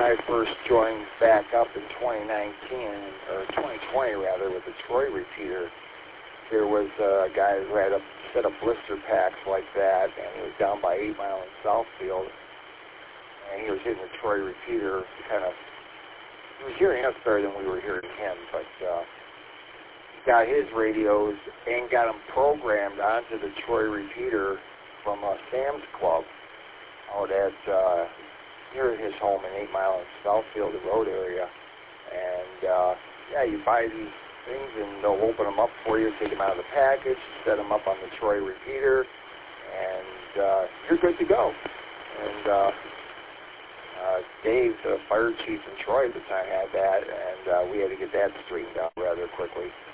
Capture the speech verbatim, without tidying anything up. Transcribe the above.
I first joined back up in twenty nineteen, or twenty twenty rather, with the Troy repeater, there was a guy who had a set of blister packs like that, and he was down by eight Mile in Southfield, and he was hitting the Troy repeater to kind of, he was hearing us better than we were hearing him, but uh, he got his radios and got them programmed onto the Troy repeater from uh, Sam's Club out at uh, near his home in eight Mile in Southfield, the road area. And uh, yeah, you buy these things and they'll open them up for you, take them out of the package, set them up on the Troy repeater, and uh, you're good to go. And uh, uh, Dave, the fire chief in Troy at the time, had that, and uh, we had to get that straightened out rather quickly.